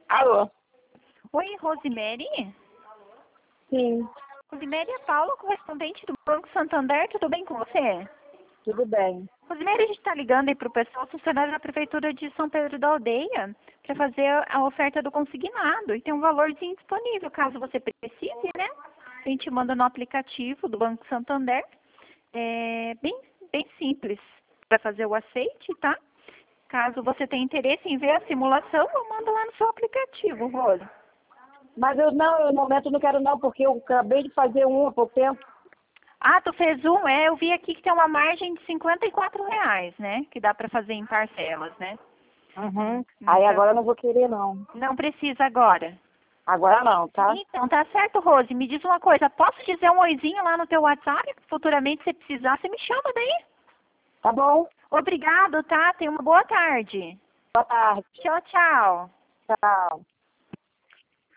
Alô? Oi, Rosemary? Sim, Rosemary é Paula, correspondente do Banco Santander. Tudo bem com você? tudo bem. Rosemary, a gente está ligando aí para o pessoal funcionário da Prefeitura de São Pedro da Aldeia para fazer a oferta do consignado. E tem um valorzinho disponível, caso você precise, né? A gente manda no aplicativo do Banco Santander. É bem simples para fazer o aceite, tá? Caso você tenha interesse em ver a simulação, eu mando lá no seu aplicativo, Rose. Mas eu no momento não quero não, porque eu acabei de fazer um há pouco tempo. Ah, tu fez um? Eu vi aqui que tem uma margem de R$ 54, né? Que dá para fazer em parcelas, né? Uhum. Aí Então, agora eu não vou querer não. não precisa agora. Agora não, tá? Então, tá certo, Rose. Me diz uma coisa, posso dizer um oizinho lá no teu WhatsApp? Futuramente, se precisar, você me chama daí. Tá bom. Obrigado, tá? Tenha uma boa tarde. Boa tarde. Tchau, tchau. Tchau.